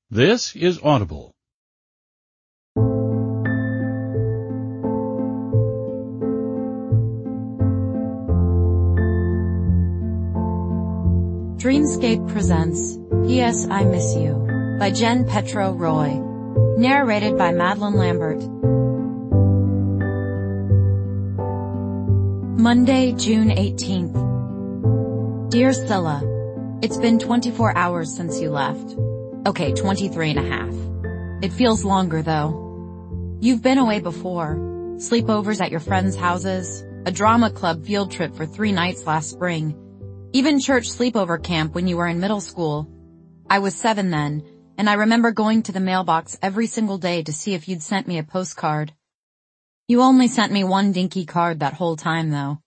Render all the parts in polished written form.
This is Audible. Dreamscape presents P.S. I Miss You by Jen Petro Roy. Narrated by Madeline Lambert. Monday, June 18th. Dear Scylla, it's been 24 hours since you left. Okay, 23 and a half. It feels longer though. You've been away before. Sleepovers at your friends' houses, a drama club field trip for 3 nights last spring, even church sleepover camp when you were in middle school. I was 7 then, and I remember going to the mailbox every single day to see if you'd sent me a postcard. You only sent me one dinky card that whole time though.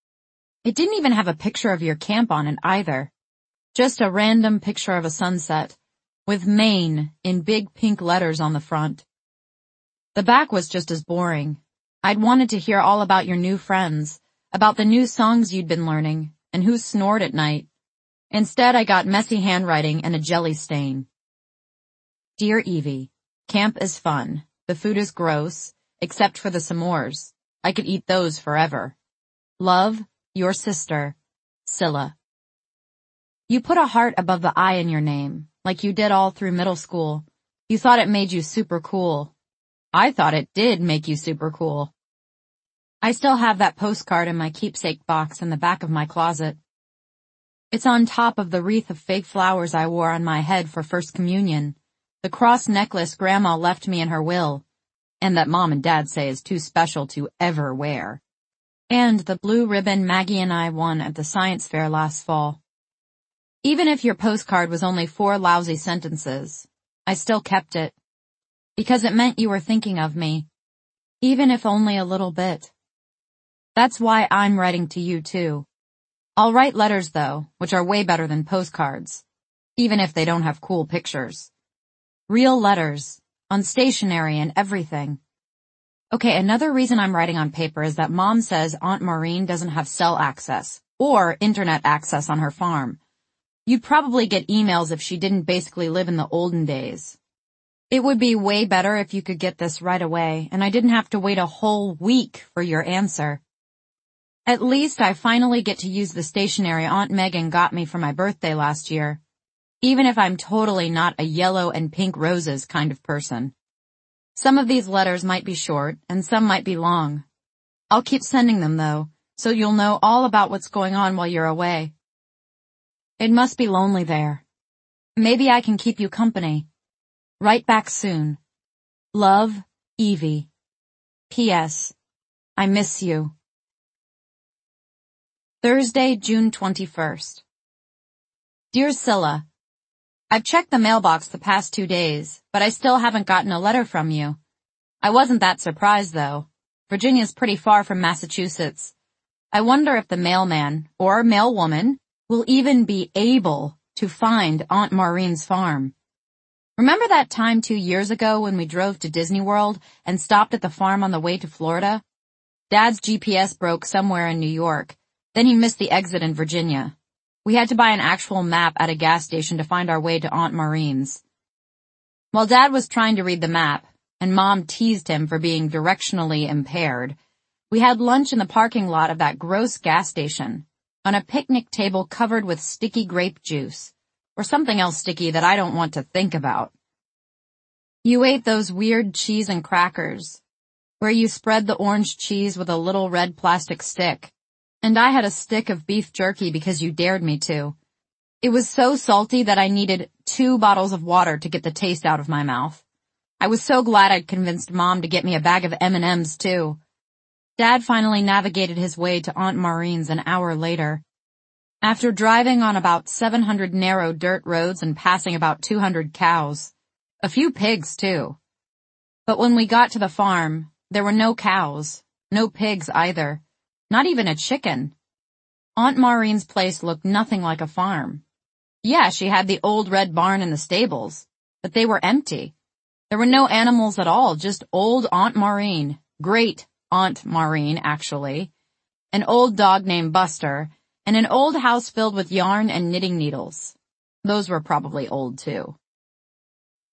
It didn't even have a picture of your camp on it either. Just a random picture of a sunset, with Maine in big pink letters on the front. The back was just as boring. I'd wanted to hear all about your new friends, about the new songs you'd been learning, and who snored at night. Instead, I got messy handwriting and a jelly stain. Dear Evie, camp is fun. The food is gross, except for the s'mores. I could eat those forever. Love, your sister, Scylla. You put a heart above the I in your name, like you did all through middle school. You thought it made you super cool. I thought it did make you super cool. I still have that postcard in my keepsake box in the back of my closet. It's on top of the wreath of fake flowers I wore on my head for First Communion, the cross necklace Grandma left me in her will, and that Mom and Dad say is too special to ever wear, and the blue ribbon Maggie and I won at the science fair last fall. Even if your postcard was only 4 lousy sentences, I still kept it, because it meant you were thinking of me, even if only a little bit. That's why I'm writing to you too. I'll write letters though, which are way better than postcards, even if they don't have cool pictures. Real letters, on stationery and everything. Okay, another reason I'm writing on paper is that Mom says Aunt Maureen doesn't have cell access, or internet access on her farm. You'd probably get emails if she didn't basically live in the olden days. It would be way better if you could get this right away, and I didn't have to wait a whole week for your answer. At least I finally get to use the stationery Aunt Megan got me for my birthday last year, even if I'm totally not a yellow and pink roses kind of person. Some of these letters might be short, and some might be long. I'll keep sending them though, so you'll know all about what's going on while you're away. It must be lonely there. Maybe I can keep you company. Write back soon. Love, Evie. P.S. I miss you. Thursday, June 21st. Dear Scylla, I've checked the mailbox the past 2 days, but I still haven't gotten a letter from you. I wasn't that surprised though. Virginia's pretty far from Massachusetts. I wonder if the mailman, or mailwoman, will even be able to find Aunt Maureen's farm. Remember that time 2 years ago when we drove to Disney World and stopped at the farm on the way to Florida? Dad's GPS broke somewhere in New York. Then he missed the exit in Virginia. We had to buy an actual map at a gas station to find our way to Aunt Maureen's. While Dad was trying to read the map, and Mom teased him for being directionally impaired, we had lunch in the parking lot of that gross gas station, on a picnic table covered with sticky grape juice, or something else sticky that I don't want to think about. You ate those weird cheese and crackers, where you spread the orange cheese with a little red plastic stick, and I had a stick of beef jerky because you dared me to. It was so salty that I needed 2 bottles of water to get the taste out of my mouth. I was so glad I'd convinced Mom to get me a bag of M&Ms too. Dad finally navigated his way to Aunt Maureen's an hour later. After driving on about 700 narrow dirt roads and passing about 200 cows. A few pigs too. But when we got to the farm, there were no cows, no pigs either, not even a chicken. Aunt Maureen's place looked nothing like a farm. Yeah, she had the old red barn and the stables, but they were empty. There were no animals at all, just old Aunt Maureen, great Aunt Maureen, actually, an old dog named Buster, and an old house filled with yarn and knitting needles. Those were probably old too.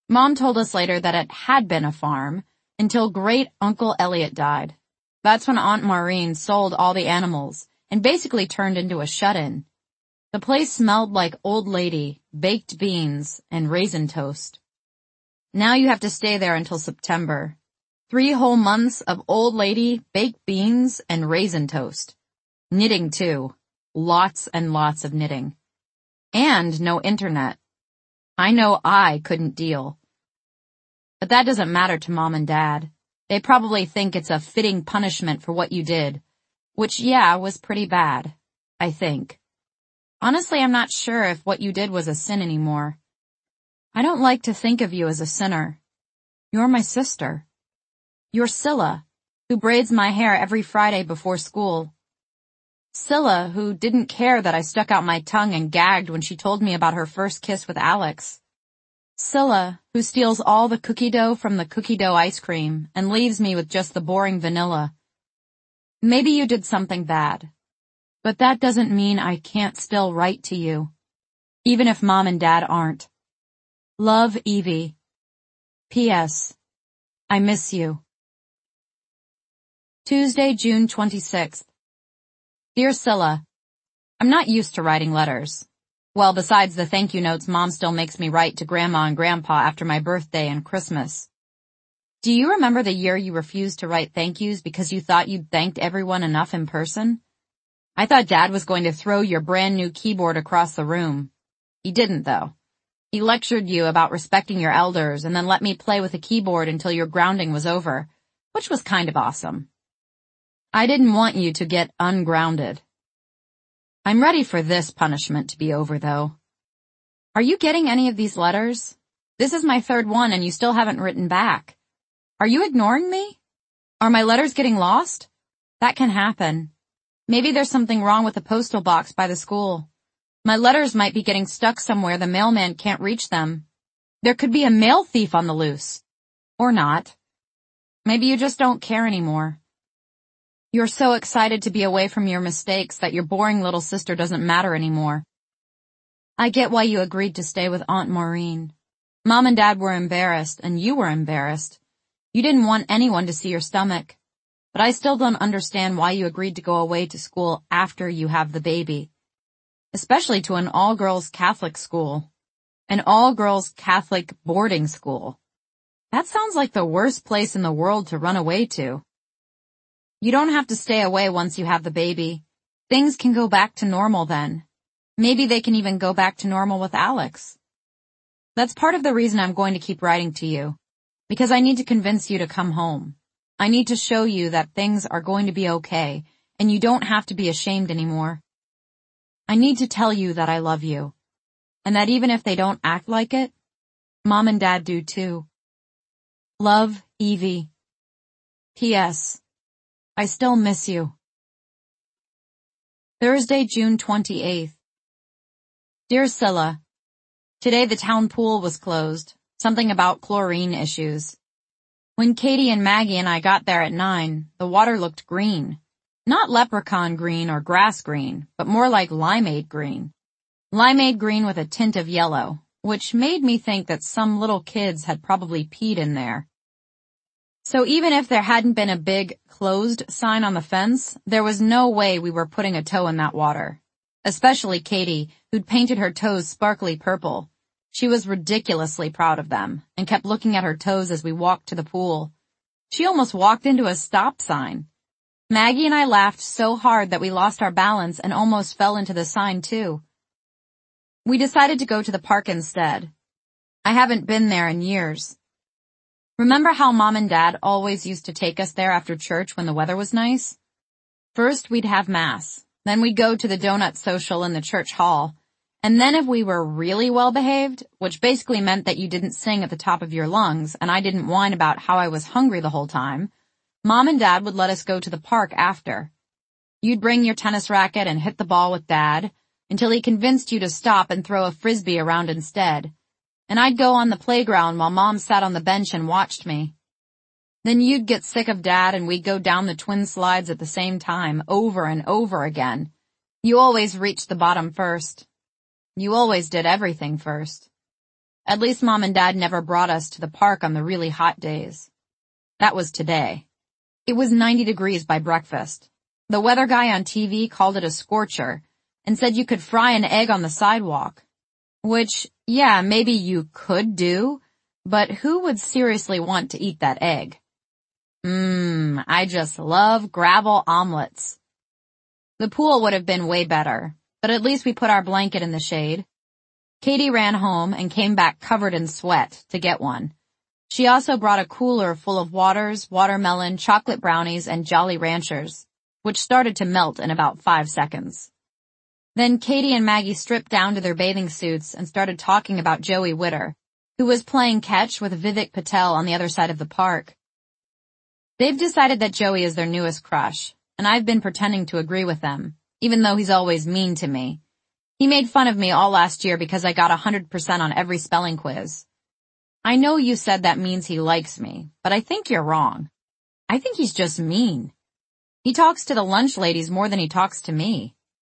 Mom told us later that it had been a farm until great Uncle Elliot died. That's when Aunt Maureen sold all the animals and basically turned into a shut-in. The place smelled like old lady, baked beans, and raisin toast. Now you have to stay there until September. 3 whole months of old lady, baked beans, and raisin toast. Knitting too. Lots and lots of knitting. And no internet. I know I couldn't deal. But that doesn't matter to Mom and Dad. They probably think it's a fitting punishment for what you did. Which, yeah, was pretty bad. I think. Honestly, I'm not sure if what you did was a sin anymore. I don't like to think of you as a sinner. You're my sister. You're Scylla, who braids my hair every Friday before school. Scylla, who didn't care that I stuck out my tongue and gagged when she told me about her first kiss with Alex. Scylla, who steals all the cookie dough from the cookie dough ice cream and leaves me with just the boring vanilla. Maybe you did something bad, but that doesn't mean I can't still write to you, even if Mom and Dad aren't. Love, Evie. P.S. I miss you. Tuesday, June 26th. Dear Scylla, I'm not used to writing letters. Well, besides the thank you notes Mom still makes me write to Grandma and Grandpa after my birthday and Christmas. Do you remember the year you refused to write thank yous because you thought you'd thanked everyone enough in person? I thought Dad was going to throw your brand new keyboard across the room. He didn't, though. He lectured you about respecting your elders and then let me play with the keyboard until your grounding was over, which was kind of awesome. I didn't want you to get ungrounded. I'm ready for this punishment to be over, though. Are you getting any of these letters? This is my 3rd one and you still haven't written back. Are you ignoring me? Are my letters getting lost? That can happen. Maybe there's something wrong with the postal box by the school. My letters might be getting stuck somewhere the mailman can't reach them. There could be a mail thief on the loose. Or not. Maybe you just don't care anymore. You're so excited to be away from your mistakes that your boring little sister doesn't matter anymore. I get why you agreed to stay with Aunt Maureen. Mom and Dad were embarrassed, and you were embarrassed. You didn't want anyone to see your stomach. But I still don't understand why you agreed to go away to school after you have the baby. Especially to an all-girls Catholic school. An all-girls Catholic boarding school. That sounds like the worst place in the world to run away to. You don't have to stay away once you have the baby. Things can go back to normal then. Maybe they can even go back to normal with Alex. That's part of the reason I'm going to keep writing to you. Because I need to convince you to come home. I need to show you that things are going to be okay, and you don't have to be ashamed anymore. I need to tell you that I love you. And that even if they don't act like it, Mom and Dad do too. Love, Evie. P.S. I still miss you. Thursday, June 28th. Dear Scylla, today the town pool was closed. Something about chlorine issues. When Katie and Maggie and I got there at 9, the water looked green. Not leprechaun green or grass green, but more like limeade green. Limeade green with a tint of yellow, which made me think that some little kids had probably peed in there. So even if there hadn't been a big closed sign on the fence, there was no way we were putting a toe in that water. Especially Katie, who'd painted her toes sparkly purple. She was ridiculously proud of them and kept looking at her toes as we walked to the pool. She almost walked into a stop sign. Maggie and I laughed so hard that we lost our balance and almost fell into the sign too. We decided to go to the park instead. I haven't been there in years. Remember how Mom and Dad always used to take us there after church when the weather was nice? First we'd have Mass, then we'd go to the donut social in the church hall, and then if we were really well behaved, which basically meant that you didn't sing at the top of your lungs and I didn't whine about how I was hungry the whole time, Mom and Dad would let us go to the park after. You'd bring your tennis racket and hit the ball with Dad until he convinced you to stop and throw a frisbee around instead. And I'd go on the playground while Mom sat on the bench and watched me. Then you'd get sick of Dad and we'd go down the twin slides at the same time, over and over again. You always reached the bottom first. You always did everything first. At least Mom and Dad never brought us to the park on the really hot days. That was today. It was 90 degrees by breakfast. The weather guy on TV called it a scorcher and said you could fry an egg on the sidewalk. Which, yeah, maybe you could do, but who would seriously want to eat that egg? I just love gravel omelets. The pool would have been way better, but at least we put our blanket in the shade. Katie ran home and came back covered in sweat to get one. She also brought a cooler full of waters, watermelon, chocolate brownies, and Jolly Ranchers, which started to melt in about 5 seconds. Then Katie and Maggie stripped down to their bathing suits and started talking about Joey Witter, who was playing catch with Vivek Patel on the other side of the park. They've decided that Joey is their newest crush, and I've been pretending to agree with them, even though he's always mean to me. He made fun of me all last year because I got 100% on every spelling quiz. I know you said that means he likes me, but I think you're wrong. I think he's just mean. He talks to the lunch ladies more than he talks to me.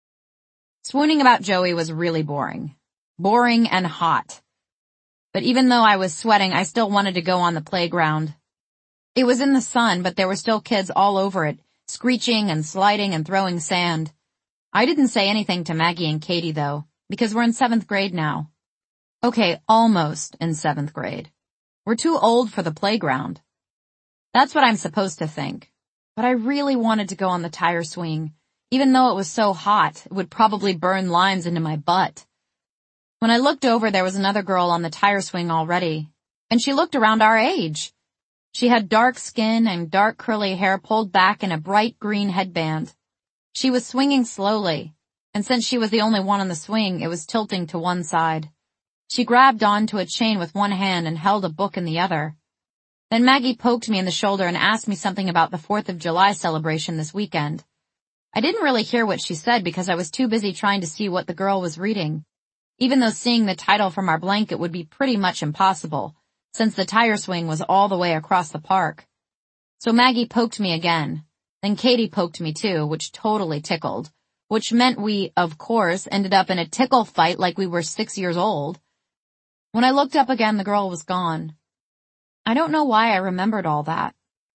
Swooning about Joey was really boring. Boring and hot. But even though I was sweating, I still wanted to go on the playground. It was in the sun, but there were still kids all over it, screeching and sliding and throwing sand. I didn't say anything to Maggie and Katie, though, because we're in 7th grade now. Okay, almost in 7th grade. We're too old for the playground. That's what I'm supposed to think. But I really wanted to go on the tire swing. Even though it was so hot, it would probably burn lines into my butt. When I looked over, there was another girl on the tire swing already, and she looked around our age. She had dark skin and dark curly hair pulled back in a bright green headband. She was swinging slowly, and since she was the only one on the swing, it was tilting to one side. She grabbed onto a chain with one hand and held a book in the other. Then Maggie poked me in the shoulder and asked me something about the 4th of July celebration this weekend. I didn't really hear what she said because I was too busy trying to see what the girl was reading, even though seeing the title from our blanket would be pretty much impossible, since the tire swing was all the way across the park. So Maggie poked me again. Then Katie poked me too, which totally tickled, which meant we, of course, ended up in a tickle fight like we were 6 years old. When I looked up again, the girl was gone. I don't know why I remembered all that.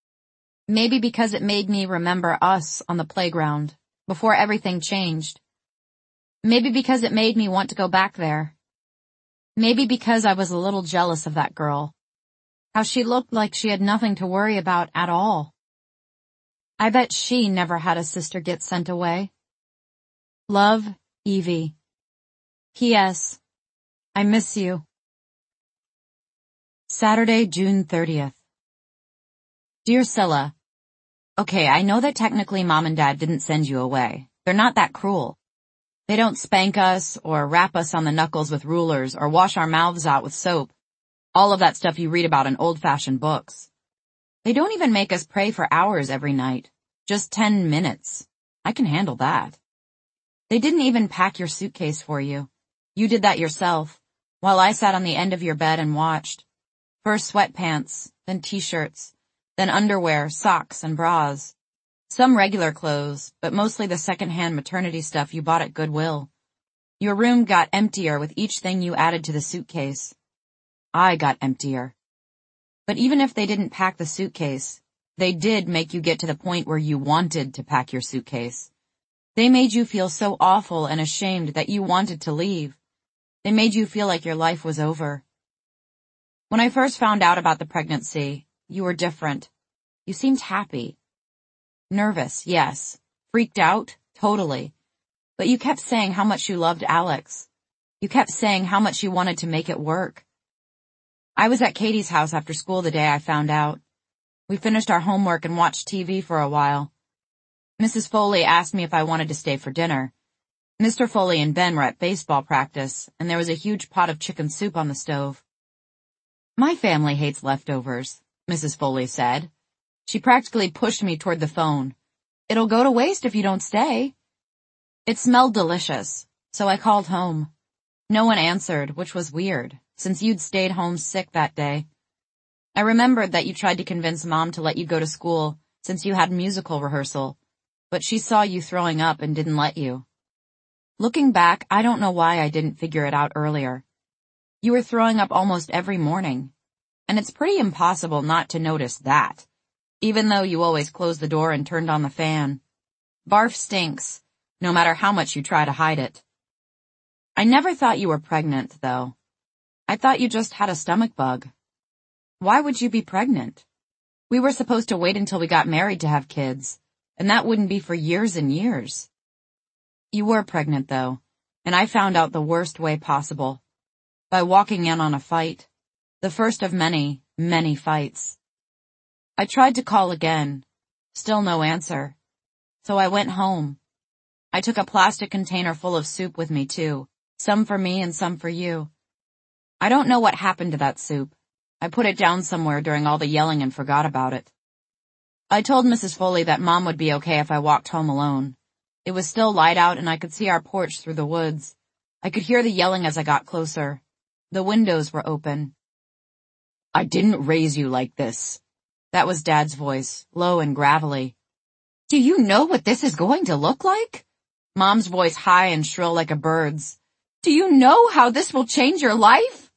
Maybe because it made me remember us on the playground, before everything changed. Maybe because it made me want to go back there. Maybe because I was a little jealous of that girl. How she looked like she had nothing to worry about at all. I bet she never had a sister get sent away. Love, Evie. P.S. I miss you. Saturday, June 30th. Dear Scylla, okay, I know that technically Mom and Dad didn't send you away. They're not that cruel. They don't spank us or rap us on the knuckles with rulers or wash our mouths out with soap. All of that stuff you read about in old-fashioned books. They don't even make us pray for hours every night. Just 10 minutes. I can handle that. They didn't even pack your suitcase for you. You did that yourself, while I sat on the end of your bed and watched. First sweatpants, then t-shirts, then underwear, socks, and bras. Some regular clothes, but mostly the second-hand maternity stuff you bought at Goodwill. Your room got emptier with each thing you added to the suitcase. I got emptier. But even if they didn't pack the suitcase, they did make you get to the point where you wanted to pack your suitcase. They made you feel so awful and ashamed that you wanted to leave. They made you feel like your life was over. When I first found out about the pregnancy, you were different. You seemed happy. Nervous, yes. Freaked out, totally. But you kept saying how much you loved Alex. You kept saying how much you wanted to make it work. I was at Katie's house after school the day I found out. We finished our homework and watched TV for a while. Mrs. Foley asked me if I wanted to stay for dinner. Mr. Foley and Ben were at baseball practice, and there was a huge pot of chicken soup on the stove. My family hates leftovers, Mrs. Foley said. She practically pushed me toward the phone. It'll go to waste if you don't stay. It smelled delicious, so I called home. No one answered, which was weird, since you'd stayed home sick that day. I remembered that you tried to convince Mom to let you go to school since you had musical rehearsal, but she saw you throwing up and didn't let you. Looking back, I don't know why I didn't figure it out earlier. You were throwing up almost every morning. And it's pretty impossible not to notice that, even though you always closed the door and turned on the fan. Barf stinks, no matter how much you try to hide it. I never thought you were pregnant, though. I thought you just had a stomach bug. Why would you be pregnant? We were supposed to wait until we got married to have kids, and that wouldn't be for years and years. You were pregnant, though, and I found out the worst way possible. By walking in on a fight. The first of many, many fights. I tried to call again. Still no answer. So I went home. I took a plastic container full of soup with me too. Some for me and some for you. I don't know what happened to that soup. I put it down somewhere during all the yelling and forgot about it. I told Mrs. Foley that Mom would be okay if I walked home alone. It was still light out and I could see our porch through the woods. I could hear the yelling as I got closer. The windows were open. I didn't raise you like this. That was Dad's voice, low and gravelly. Do you know what this is going to look like? Mom's voice high and shrill like a bird's. Do you know how this will change your life?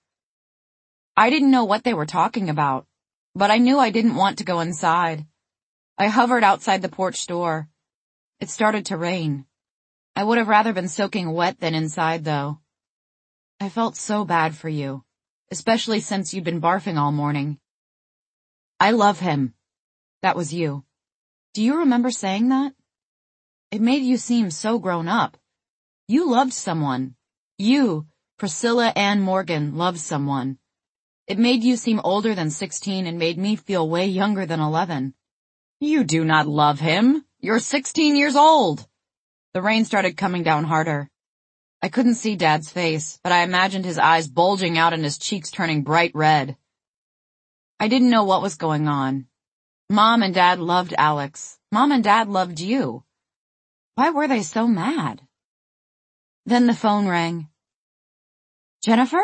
I didn't know what they were talking about, but I knew I didn't want to go inside. I hovered outside the porch door. It started to rain. I would have rather been soaking wet than inside, though. I felt so bad for you. Especially since you'd been barfing all morning. I love him. That was you. Do you remember saying that? It made you seem so grown up. You loved someone. You, Priscilla Ann Morgan, loved someone. It made you seem older than 16 and made me feel way younger than 11. You do not love him. You're 16 years old. The rain started coming down harder. I couldn't see Dad's face, but I imagined his eyes bulging out and his cheeks turning bright red. I didn't know what was going on. Mom and Dad loved Alex. Mom and Dad loved you. Why were they so mad? Then the phone rang. Jennifer?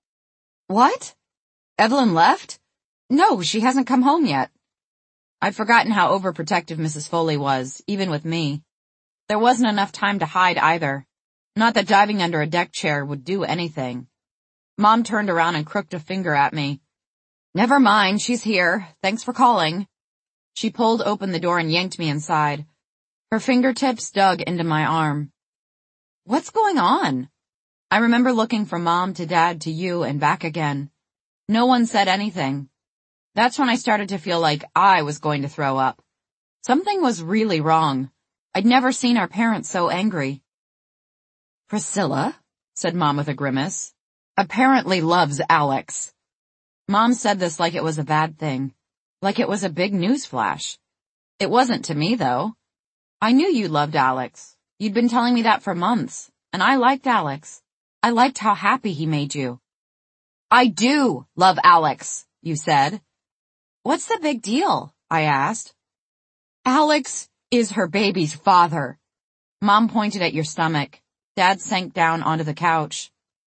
What? Evelyn left? No, she hasn't come home yet. I'd forgotten how overprotective Mrs. Foley was, even with me. There wasn't enough time to hide either. Not that diving under a deck chair would do anything. Mom turned around and crooked a finger at me. Never mind, she's here. Thanks for calling. She pulled open the door and yanked me inside. Her fingertips dug into my arm. What's going on? I remember looking from Mom to Dad to you and back again. No one said anything. That's when I started to feel like I was going to throw up. Something was really wrong. I'd never seen our parents so angry. Priscilla, said Mom with a grimace, apparently loves Alex. Mom said this like it was a bad thing, like it was a big news flash. It wasn't to me, though. I knew you loved Alex. You'd been telling me that for months, and I liked Alex. I liked how happy he made you. I do love Alex, you said. What's the big deal? I asked. Alex is her baby's father. Mom pointed at your stomach. Dad sank down onto the couch.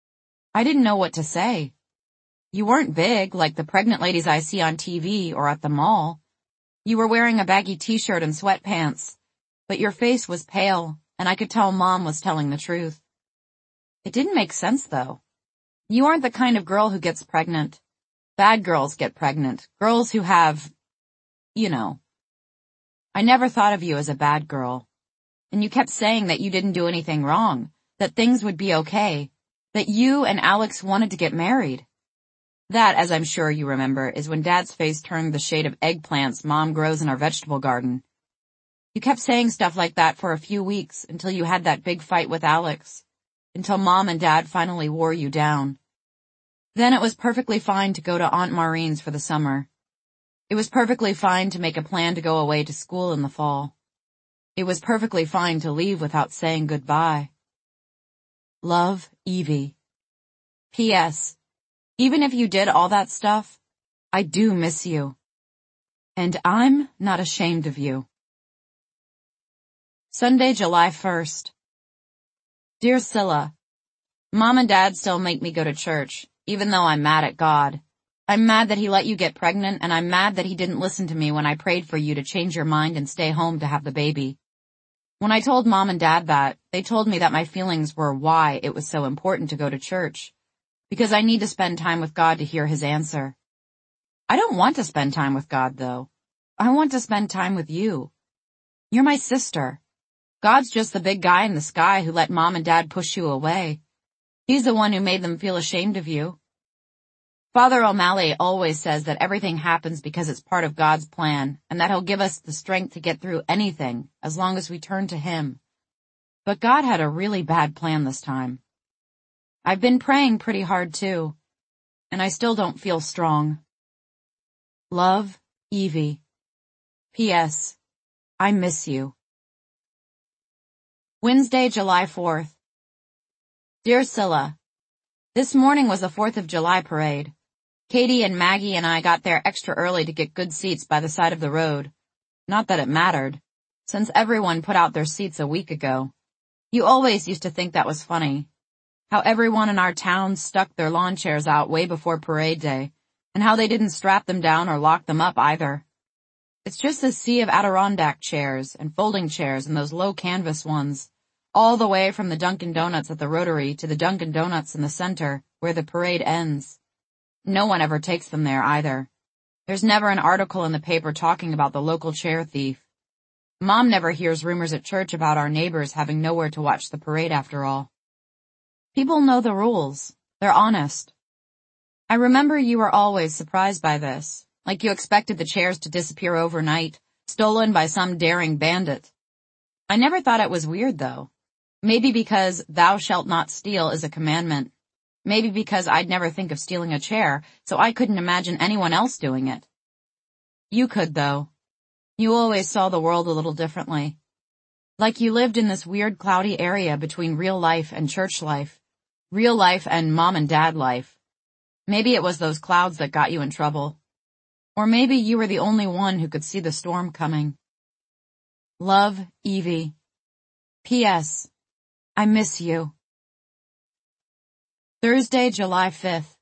I didn't know what to say. You weren't big like the pregnant ladies I see on TV or at the mall. You were wearing a baggy t-shirt and sweatpants, but your face was pale, and I could tell Mom was telling the truth. It didn't make sense, though. You aren't the kind of girl who gets pregnant. Bad girls get pregnant. Girls who have, you know. I never thought of you as a bad girl. And you kept saying that you didn't do anything wrong, that things would be okay, that you and Alex wanted to get married. That, as I'm sure you remember, is when Dad's face turned the shade of eggplants Mom grows in our vegetable garden. You kept saying stuff like that for a few weeks until you had that big fight with Alex, until Mom and Dad finally wore you down. Then it was perfectly fine to go to Aunt Maureen's for the summer. It was perfectly fine to make a plan to go away to school in the fall. It was perfectly fine to leave without saying goodbye. Love, Evie. P.S. Even if you did all that stuff, I do miss you. And I'm not ashamed of you. Sunday, July 1st. Dear Scylla, Mom and Dad still make me go to church, even though I'm mad at God. I'm mad that he let you get pregnant, and I'm mad that he didn't listen to me when I prayed for you to change your mind and stay home to have the baby. When I told Mom and Dad that, they told me that my feelings were why it was so important to go to church. because I need to spend time with God to hear his answer. I don't want to spend time with God, though. I want to spend time with you. You're my sister. God's just the big guy in the sky who let Mom and Dad push you away. He's the one who made them feel ashamed of you. Father O'Malley always says that everything happens because it's part of God's plan, and that he'll give us the strength to get through anything as long as we turn to him. But God had a really bad plan this time. I've been praying pretty hard too, and I still don't feel strong. Love, Evie. P.S. I miss you. Wednesday, July 4th. Dear Scylla, this morning was the 4th of July parade. Katie and Maggie and I got there extra early to get good seats by the side of the road. Not that it mattered, since everyone put out their seats a week ago. You always used to think that was funny. How everyone in our town stuck their lawn chairs out way before parade day, and how they didn't strap them down or lock them up either. It's just a sea of Adirondack chairs and folding chairs and those low canvas ones, all the way from the Dunkin' Donuts at the Rotary to the Dunkin' Donuts in the center, where the parade ends. No one ever takes them there either. There's never an article in the paper talking about the local chair thief. Mom never hears rumors at church about our neighbors having nowhere to watch the parade after all. People know the rules. They're honest. I remember you were always surprised by this, like you expected the chairs to disappear overnight, stolen by some daring bandit. I never thought it was weird though. Maybe because thou shalt not steal is a commandment. Maybe because I'd never think of stealing a chair, so I couldn't imagine anyone else doing it. You could though. You always saw the world a little differently. Like you lived in this weird cloudy area between real life and church life. Real life and mom and dad life. Maybe it was those clouds that got you in trouble. Or maybe you were the only one who could see the storm coming. Love, Evie. P.S. I miss you. Thursday, July 5th.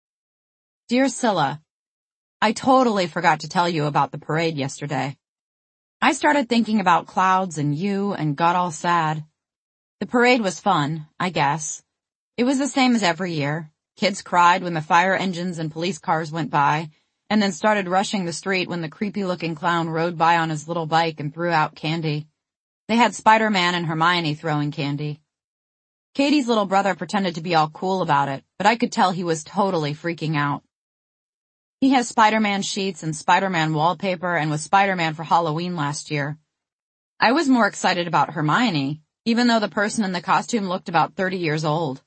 Dear Scylla, I totally forgot to tell you about the parade yesterday. I started thinking about clouds and you and got all sad. The parade was fun, I guess. It was the same as every year. Kids cried when the fire engines and police cars went by, and then started rushing the street when the creepy-looking clown rode by on his little bike and threw out candy. They had Spider-Man and Hermione throwing candy. Katie's little brother pretended to be all cool about it, but I could tell he was totally freaking out. He has Spider-Man sheets and Spider-Man wallpaper and was Spider-Man for Halloween last year. I was more excited about Hermione, even though the person in the costume looked about 30 years old.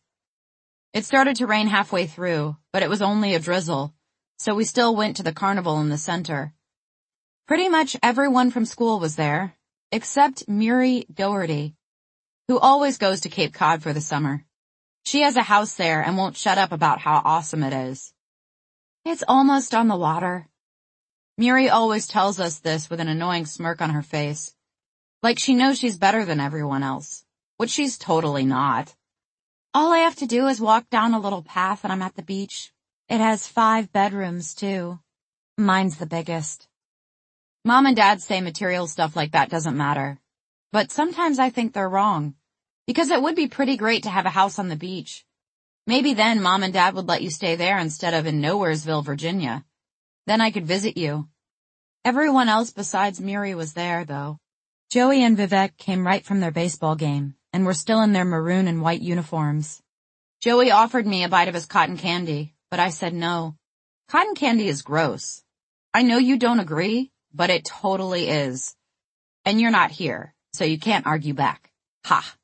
It started to rain halfway through, but it was only a drizzle, so we still went to the carnival in the center. Pretty much everyone from school was there, except Miri Doherty, who always goes to Cape Cod for the summer. She has a house there and won't shut up about how awesome it is. It's almost on the water. Miri always tells us this with an annoying smirk on her face, like she knows she's better than everyone else, which she's totally not. All I have to do is walk down a little path and I'm at the beach. It has 5 bedrooms, too. Mine's the biggest. Mom and Dad say material stuff like that doesn't matter. But sometimes I think they're wrong. Because it would be pretty great to have a house on the beach. Maybe then Mom and Dad would let you stay there instead of in Nowheresville, Virginia. Then I could visit you. Everyone else besides Miri was there, though. Joey and Vivek came right from their baseball game, and were still in their maroon and white uniforms. Joey offered me a bite of his cotton candy, but I said no. Cotton candy is gross. I know you don't agree, but it totally is. And you're not here, so you can't argue back. Ha!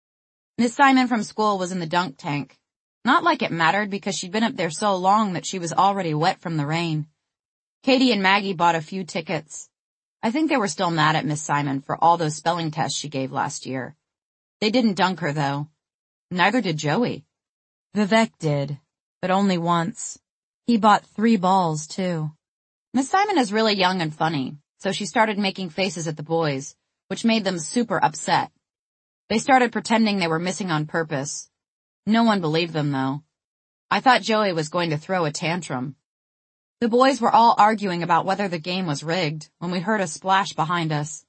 Miss Simon from school was in the dunk tank. Not like it mattered because she'd been up there so long that she was already wet from the rain. Katie and Maggie bought a few tickets. I think they were still mad at Miss Simon for all those spelling tests she gave last year. They didn't dunk her, though. Neither did Joey. Vivek did, but only once. He bought 3 balls, too. Miss Simon is really young and funny, so she started making faces at the boys, which made them super upset. They started pretending they were missing on purpose. No one believed them, though. I thought Joey was going to throw a tantrum. The boys were all arguing about whether the game was rigged when we heard a splash behind us.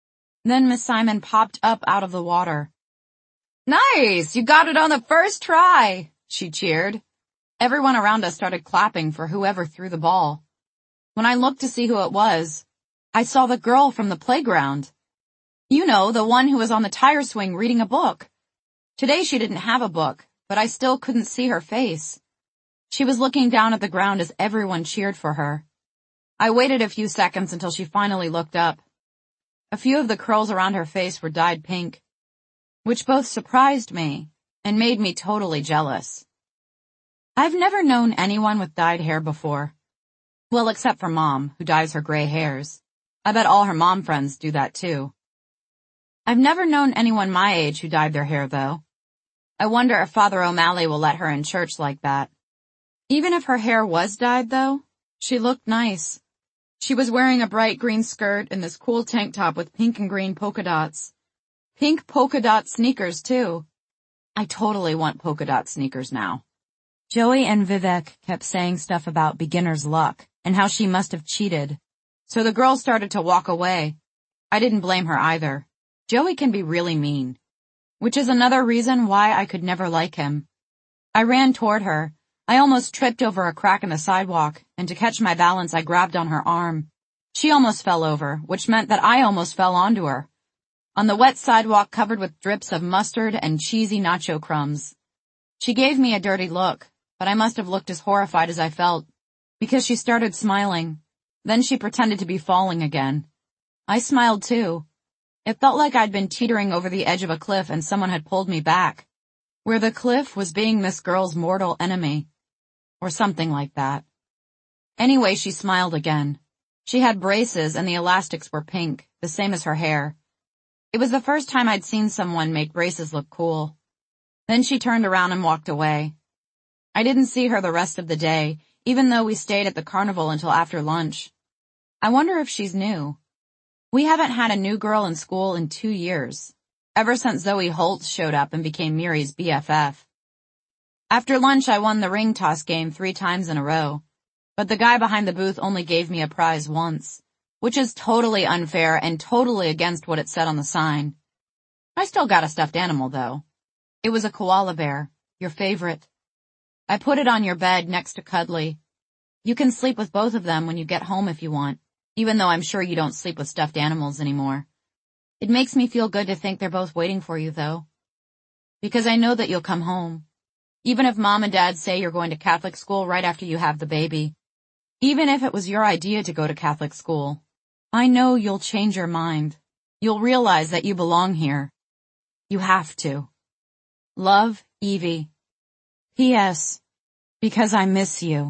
Then Miss Simon popped up out of the water. "Nice! You got it on the first try!" she cheered. Everyone around us started clapping for whoever threw the ball. When I looked to see who it was, I saw the girl from the playground. You know, the one who was on the tire swing reading a book. Today she didn't have a book, but I still couldn't see her face. She was looking down at the ground as everyone cheered for her. I waited a few seconds until she finally looked up. A few of the curls around her face were dyed pink, which both surprised me and made me totally jealous. I've never known anyone with dyed hair before. Well, except for Mom, who dyes her gray hairs. I bet all her mom friends do that too. I've never known anyone my age who dyed their hair, though. I wonder if Father O'Malley will let her in church like that. Even if her hair was dyed, though, she looked nice. She was wearing a bright green skirt and this cool tank top with pink and green polka dots. Pink polka dot sneakers, too. I totally want polka dot sneakers now. Joey and Vivek kept saying stuff about beginner's luck and how she must have cheated. So the girls started to walk away. I didn't blame her either. Joey can be really mean. Which is another reason why I could never like him. I ran toward her. I almost tripped over a crack in the sidewalk, and to catch my balance I grabbed on her arm. She almost fell over, which meant that I almost fell onto her. On the wet sidewalk covered with drips of mustard and cheesy nacho crumbs. She gave me a dirty look, but I must have looked as horrified as I felt, because she started smiling. Then she pretended to be falling again. I smiled too. It felt like I'd been teetering over the edge of a cliff and someone had pulled me back, where the cliff was being this girl's mortal enemy. Or something like that. Anyway, she smiled again. She had braces and the elastics were pink, the same as her hair. It was the first time I'd seen someone make braces look cool. Then she turned around and walked away. I didn't see her the rest of the day, even though we stayed at the carnival until after lunch. I wonder if she's new. We haven't had a new girl in school in 2 years, ever since Zoe Holtz showed up and became Miri's BFF. After lunch I won the ring toss game 3 times in a row, but the guy behind the booth only gave me a prize once, which is totally unfair and totally against what it said on the sign. I still got a stuffed animal though. It was a koala bear, your favorite. I put it on your bed next to Cuddly. You can sleep with both of them when you get home if you want, even though I'm sure you don't sleep with stuffed animals anymore. It makes me feel good to think they're both waiting for you though, because I know that you'll come home. Even if Mom and Dad say you're going to Catholic school right after you have the baby. Even if it was your idea to go to Catholic school. I know you'll change your mind. You'll realize that you belong here. You have to. Love, Evie. P.S. Because I miss you.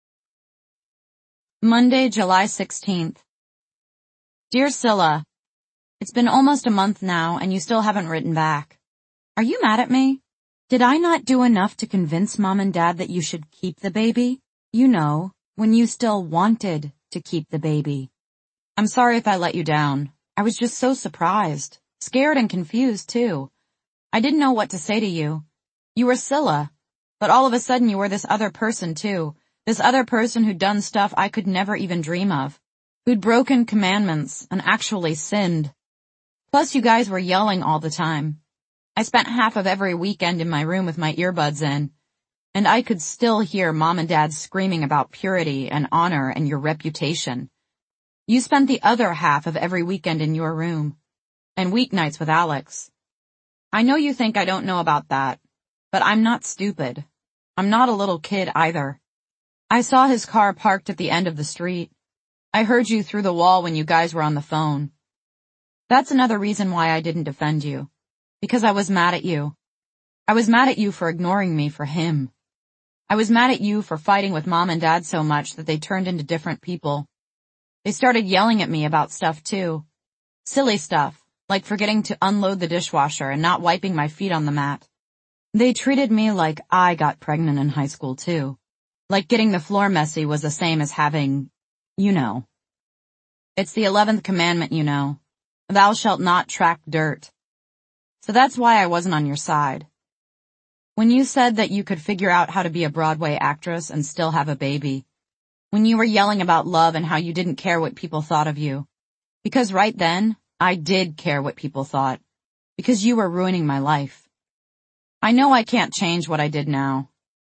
Monday, July 16th. Dear Scylla, it's been almost a month now and you still haven't written back. Are you mad at me? Did I not do enough to convince Mom and Dad that you should keep the baby? You know, when you still wanted to keep the baby. I'm sorry if I let you down. I was just so surprised, scared and confused too. I didn't know what to say to you. You were Scylla, but all of a sudden you were this other person too. This other person who'd done stuff I could never even dream of. Who'd broken commandments and actually sinned. Plus you guys were yelling all the time. I spent half of every weekend in my room with my earbuds in, and I could still hear Mom and Dad screaming about purity and honor and your reputation. You spent the other half of every weekend in your room, and weeknights with Alex. I know you think I don't know about that, but I'm not stupid. I'm not a little kid either. I saw his car parked at the end of the street. I heard you through the wall when you guys were on the phone. That's another reason why I didn't defend you. Because I was mad at you. I was mad at you for ignoring me for him. I was mad at you for fighting with Mom and Dad so much that they turned into different people. They started yelling at me about stuff too. Silly stuff, like forgetting to unload the dishwasher and not wiping my feet on the mat. They treated me like I got pregnant in high school too. Like getting the floor messy was the same as having, you know. It's the 11th commandment, you know. Thou shalt not track dirt. So that's why I wasn't on your side. When you said that you could figure out how to be a Broadway actress and still have a baby. When you were yelling about love and how you didn't care what people thought of you. Because right then, I did care what people thought. Because you were ruining my life. I know I can't change what I did now.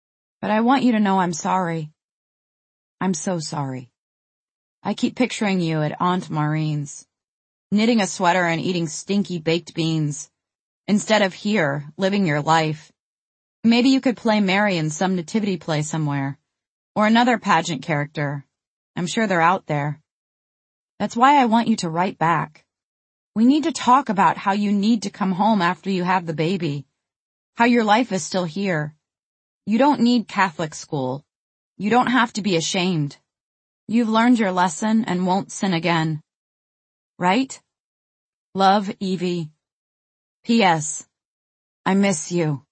But I want you to know I'm sorry. I'm so sorry. I keep picturing you at Aunt Maureen's, knitting a sweater and eating stinky baked beans, instead of here, living your life. Maybe you could play Mary in some nativity play somewhere, or another pageant character. I'm sure they're out there. That's why I want you to write back. We need to talk about how you need to come home after you have the baby, how your life is still here. You don't need Catholic school. You don't have to be ashamed. You've learned your lesson and won't sin again. Right? Love, Evie. P.S. I miss you.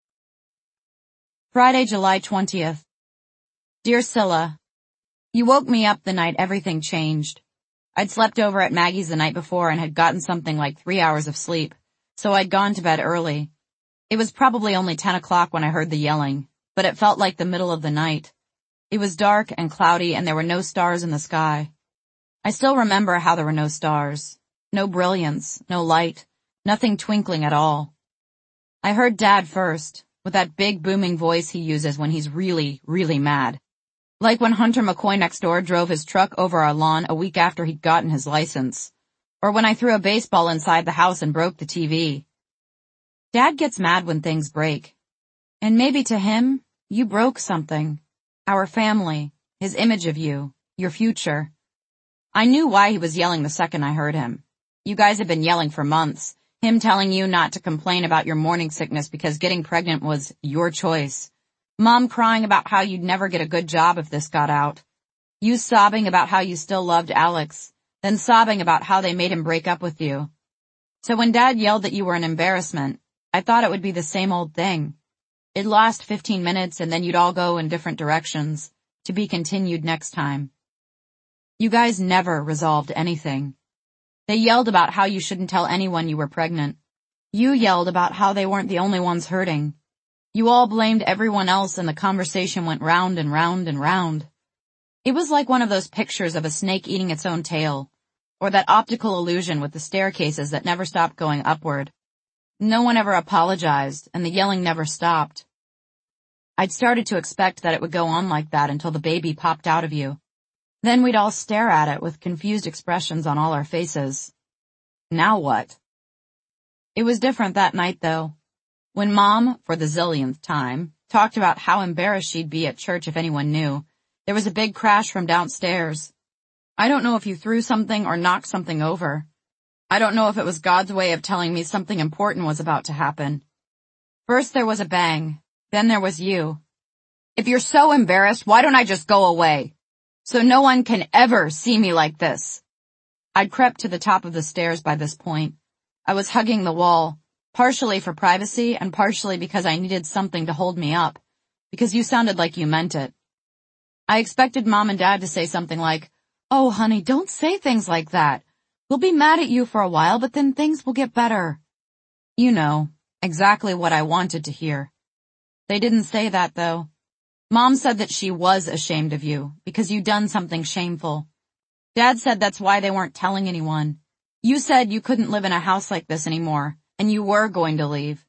Friday, July 20th. Dear Scylla, you woke me up the night everything changed. I'd slept over at Maggie's the night before and had gotten something like 3 hours of sleep, so I'd gone to bed early. It was probably only 10 o'clock when I heard the yelling, but it felt like the middle of the night. It was dark and cloudy and there were no stars in the sky. I still remember how there were no stars, no brilliance, no light, nothing twinkling at all. I heard Dad first, with that big booming voice he uses when he's really, really mad. Like when Hunter McCoy next door drove his truck over our lawn a week after he'd gotten his license. Or when I threw a baseball inside the house and broke the TV. Dad gets mad when things break. And maybe to him, you broke something. Our family, his image of you, your future. I knew why he was yelling the second I heard him. You guys had been yelling for months. Him telling you not to complain about your morning sickness because getting pregnant was your choice. Mom crying about how you'd never get a good job if this got out. You sobbing about how you still loved Alex, then sobbing about how they made him break up with you. So when Dad yelled that you were an embarrassment, I thought it would be the same old thing. It'd last 15 minutes and then you'd all go in different directions, to be continued next time. You guys never resolved anything. They yelled about how you shouldn't tell anyone you were pregnant. You yelled about how they weren't the only ones hurting. You all blamed everyone else and the conversation went round and round and round. It was like one of those pictures of a snake eating its own tail, or that optical illusion with the staircases that never stopped going upward. No one ever apologized, and the yelling never stopped. I'd started to expect that it would go on like that until the baby popped out of you. Then we'd all stare at it with confused expressions on all our faces. Now what? It was different that night, though. When Mom, for the zillionth time, talked about how embarrassed she'd be at church if anyone knew, there was a big crash from downstairs. I don't know if you threw something or knocked something over. I don't know if it was God's way of telling me something important was about to happen. First there was a bang, then there was you. If you're so embarrassed, why don't I just go away? So no one can ever see me like this. I'd crept to the top of the stairs by this point. I was hugging the wall, partially for privacy and partially because I needed something to hold me up, because you sounded like you meant it. I expected Mom and Dad to say something like, "Oh, honey, don't say things like that. We'll be mad at you for a while, but then things will get better." You know, exactly what I wanted to hear. They didn't say that, though. Mom said that she was ashamed of you, because you'd done something shameful. Dad said that's why they weren't telling anyone. You said you couldn't live in a house like this anymore, and you were going to leave.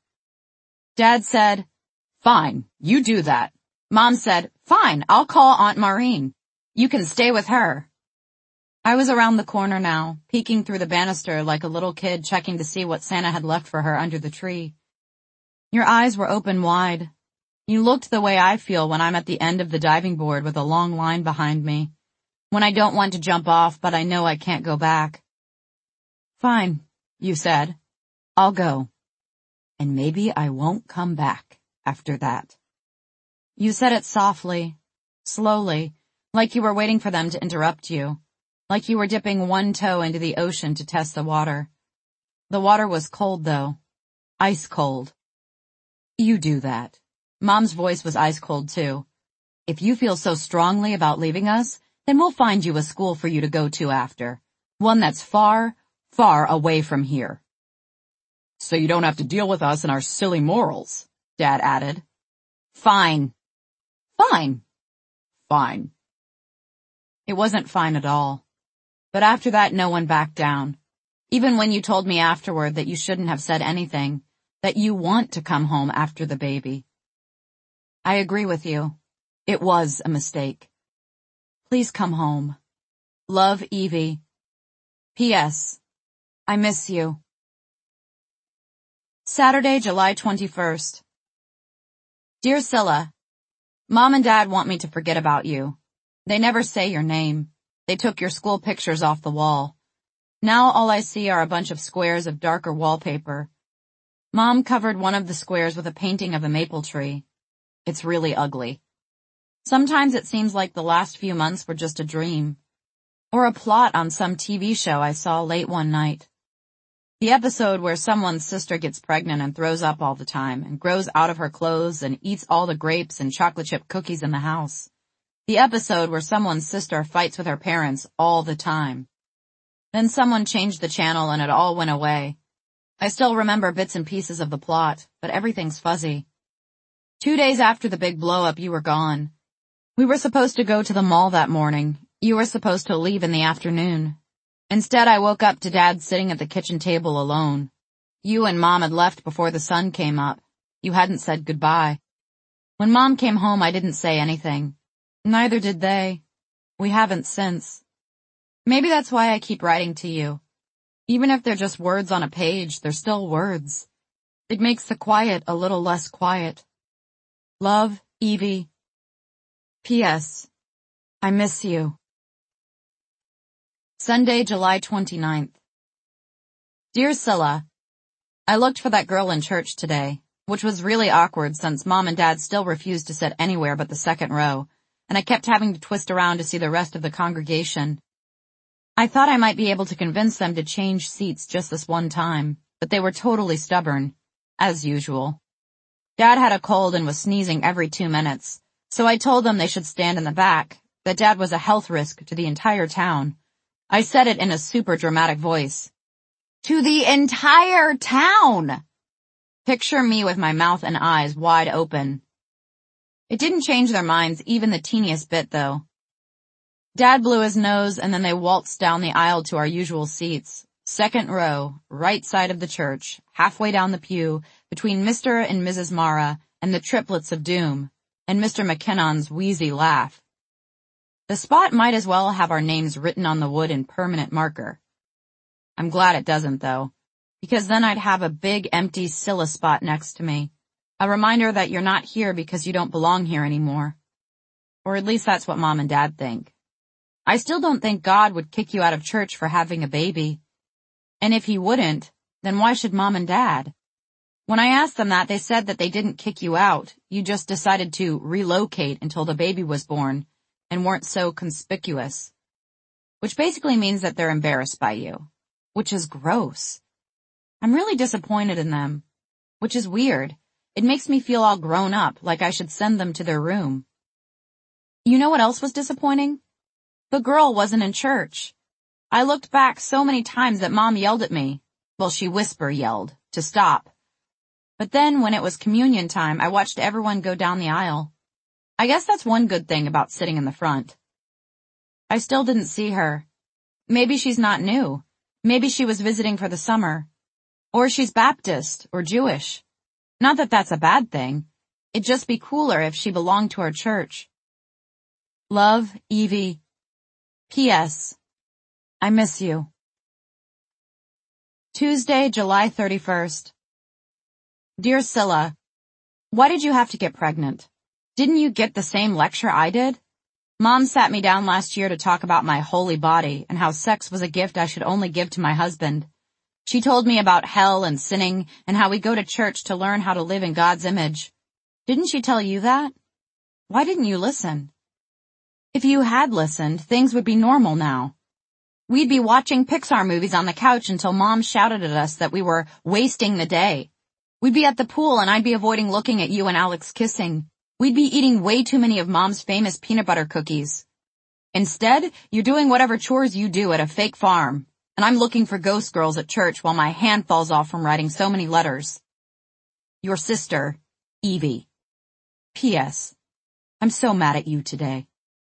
Dad said, "Fine, you do that." Mom said, "Fine, I'll call Aunt Maureen. You can stay with her." I was around the corner now, peeking through the banister like a little kid checking to see what Santa had left for her under the tree. Your eyes were open wide. You looked the way I feel when I'm at the end of the diving board with a long line behind me, when I don't want to jump off but I know I can't go back. "Fine," you said. "I'll go. And maybe I won't come back after that." You said it softly, slowly, like you were waiting for them to interrupt you. Like you were dipping one toe into the ocean to test the water. The water was cold, though. Ice cold. "You do that." Mom's voice was ice cold, too. "If you feel so strongly about leaving us, then we'll find you a school for you to go to after. One that's far, far away from here." "So you don't have to deal with us and our silly morals," Dad added. "Fine. Fine. Fine." It wasn't fine at all. But after that, no one backed down. Even when you told me afterward that you shouldn't have said anything, that you want to come home after the baby. I agree with you. It was a mistake. Please come home. Love, Evie. P.S. I miss you. Saturday, July 21st. Dear Scylla, Mom and Dad want me to forget about you. They never say your name. They took your school pictures off the wall. Now all I see are a bunch of squares of darker wallpaper. Mom covered one of the squares with a painting of a maple tree. It's really ugly. Sometimes it seems like the last few months were just a dream, or a plot on some TV show I saw late one night. The episode where someone's sister gets pregnant and throws up all the time and grows out of her clothes and eats all the grapes and chocolate chip cookies in the house. The episode where someone's sister fights with her parents all the time. Then someone changed the channel and it all went away. I still remember bits and pieces of the plot, but everything's fuzzy. 2 days after the big blow-up, you were gone. We were supposed to go to the mall that morning. You were supposed to leave in the afternoon. Instead, I woke up to Dad sitting at the kitchen table alone. You and Mom had left before the sun came up. You hadn't said goodbye. When Mom came home, I didn't say anything. Neither did they. We haven't since. Maybe that's why I keep writing to you. Even if they're just words on a page, they're still words. It makes the quiet a little less quiet. Love, Evie. P.S. I miss you. Sunday, July 29th. Dear Scylla, I looked for that girl in church today, which was really awkward since Mom and Dad still refused to sit anywhere but the second row, and I kept having to twist around to see the rest of the congregation. I thought I might be able to convince them to change seats just this one time, but they were totally stubborn, as usual. Dad had a cold and was sneezing every 2 minutes, so I told them they should stand in the back, that Dad was a health risk to the entire town. I said it in a super dramatic voice. To the entire town! Picture me with my mouth and eyes wide open. It didn't change their minds even the teeniest bit, though. Dad blew his nose and then they waltzed down the aisle to our usual seats. Second row, right side of the church, halfway down the pew, between Mr. and Mrs. Mara and the triplets of doom, and Mr. McKinnon's wheezy laugh. The spot might as well have our names written on the wood in permanent marker. I'm glad it doesn't, though, because then I'd have a big empty Scylla spot next to me, a reminder that you're not here because you don't belong here anymore. Or at least that's what Mom and Dad think. I still don't think God would kick you out of church for having a baby. And if he wouldn't, then why should Mom and Dad? When I asked them that, they said that they didn't kick you out. You just decided to relocate until the baby was born and weren't so conspicuous. Which basically means that they're embarrassed by you, which is gross. I'm really disappointed in them, which is weird. It makes me feel all grown up, like I should send them to their room. You know what else was disappointing? The girl wasn't in church. I looked back so many times that Mom yelled at me. Well, she whisper yelled to stop. But then when it was communion time, I watched everyone go down the aisle. I guess that's one good thing about sitting in the front. I still didn't see her. Maybe she's not new. Maybe she was visiting for the summer. Or she's Baptist or Jewish. Not that that's a bad thing. It'd just be cooler if she belonged to our church. Love, Evie. P.S. I miss you. Tuesday, July 31st. Dear Scylla, why did you have to get pregnant? Didn't you get the same lecture I did? Mom sat me down last year to talk about my holy body and how sex was a gift I should only give to my husband. She told me about hell and sinning and how we go to church to learn how to live in God's image. Didn't she tell you that? Why didn't you listen? If you had listened, things would be normal now. We'd be watching Pixar movies on the couch until Mom shouted at us that we were wasting the day. We'd be at the pool and I'd be avoiding looking at you and Alex kissing. We'd be eating way too many of Mom's famous peanut butter cookies. Instead, you're doing whatever chores you do at a fake farm, and I'm looking for ghost girls at church while my hand falls off from writing so many letters. Your sister, Evie. P.S. I'm so mad at you today.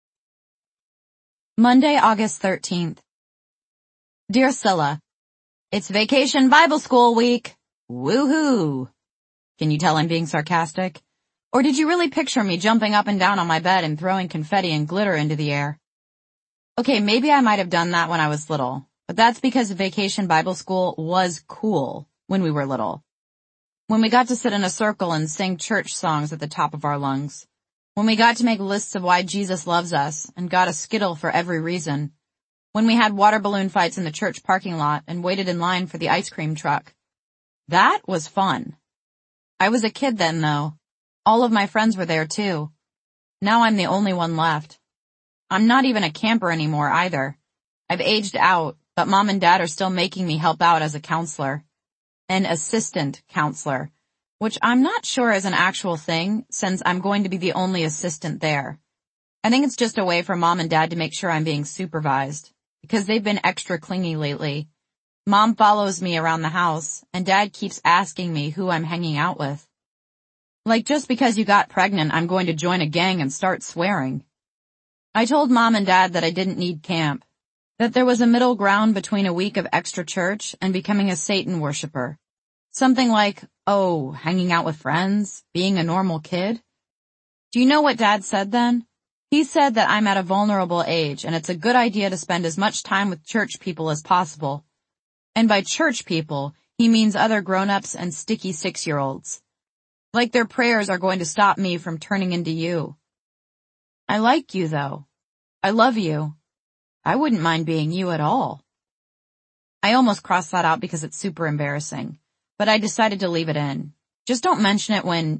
Monday, August 13th. Dear Scylla, it's Vacation Bible School week. Woohoo! Can you tell I'm being sarcastic? Or did you really picture me jumping up and down on my bed and throwing confetti and glitter into the air? Okay, maybe I might have done that when I was little, but that's because Vacation Bible School was cool when we were little. When we got to sit in a circle and sing church songs at the top of our lungs. When we got to make lists of why Jesus loves us and got a Skittle for every reason. When we had water balloon fights in the church parking lot and waited in line for the ice cream truck. That was fun. I was a kid then, though. All of my friends were there, too. Now I'm the only one left. I'm not even a camper anymore, either. I've aged out, but Mom and Dad are still making me help out as a counselor. An assistant counselor, which I'm not sure is an actual thing, since I'm going to be the only assistant there. I think it's just a way for Mom and Dad to make sure I'm being supervised, because they've been extra clingy lately. Mom follows me around the house, and Dad keeps asking me who I'm hanging out with. Like just because you got pregnant, I'm going to join a gang and start swearing. I told Mom and Dad that I didn't need camp, that there was a middle ground between a week of extra church and becoming a Satan worshiper. Something like, hanging out with friends, being a normal kid. Do you know what Dad said then? He said that I'm at a vulnerable age and it's a good idea to spend as much time with church people as possible. And by church people, he means other grown-ups and sticky 6-year-olds. Like their prayers are going to stop me from turning into you. I like you, though. I love you. I wouldn't mind being you at all. I almost crossed that out because it's super embarrassing, but I decided to leave it in. Just don't mention it when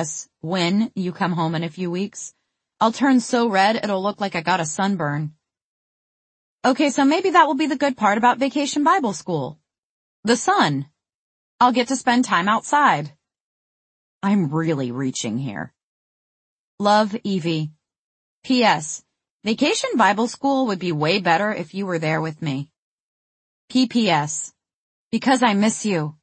you come home in a few weeks. I'll turn so red it'll look like I got a sunburn. Okay, so maybe that will be the good part about Vacation Bible School. The sun. I'll get to spend time outside. I'm really reaching here. Love, Evie. P.S. Vacation Bible School would be way better if you were there with me. P.P.S. Because I miss you.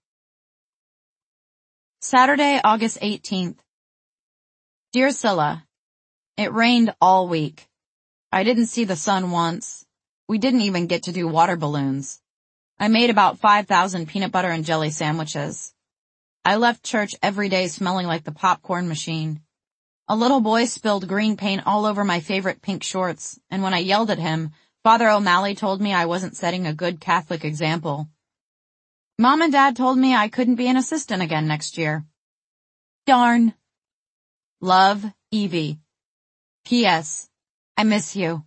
Saturday, August 18th. Dear Scylla, it rained all week. I didn't see the sun once. We didn't even get to do water balloons. I made about 5,000 peanut butter and jelly sandwiches. I left church every day smelling like the popcorn machine. A little boy spilled green paint all over my favorite pink shorts, and when I yelled at him, Father O'Malley told me I wasn't setting a good Catholic example. Mom and Dad told me I couldn't be an assistant again next year. Darn. Love, Evie. P.S. I miss you.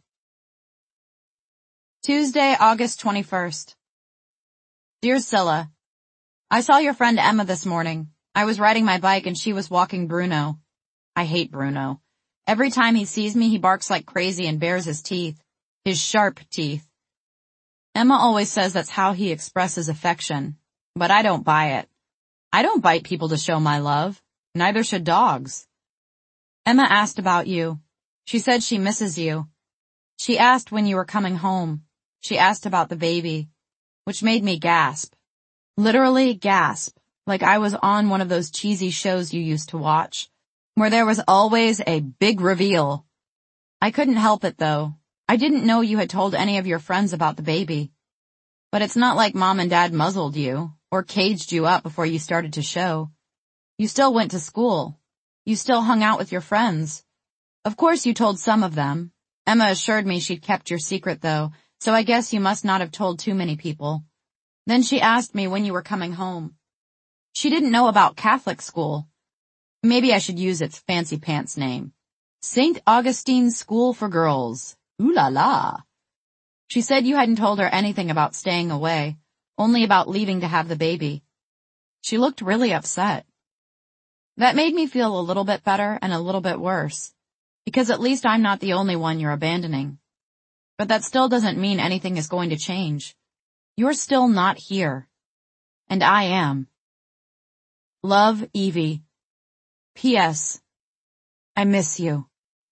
Tuesday, August 21st. Dear Scylla, I saw your friend Emma this morning. I was riding my bike and she was walking Bruno. I hate Bruno. Every time he sees me, he barks like crazy and bares his teeth. His sharp teeth. Emma always says that's how he expresses affection, but I don't buy it. I don't bite people to show my love. Neither should dogs. Emma asked about you. She said she misses you. She asked when you were coming home. She asked about the baby, which made me gasp. Literally gasp, like I was on one of those cheesy shows you used to watch, where there was always a big reveal. I couldn't help it, though. I didn't know you had told any of your friends about the baby. But it's not like Mom and Dad muzzled you, or caged you up before you started to show. You still went to school. You still hung out with your friends. Of course you told some of them. Emma assured me she'd kept your secret, though, so I guess you must not have told too many people. Then she asked me when you were coming home. She didn't know about Catholic school. Maybe I should use its fancy pants name. St. Augustine's School for Girls. Ooh la la. She said you hadn't told her anything about staying away, only about leaving to have the baby. She looked really upset. That made me feel a little bit better and a little bit worse, because at least I'm not the only one you're abandoning. But that still doesn't mean anything is going to change. You're still not here. And I am. Love, Evie. P.S. I miss you.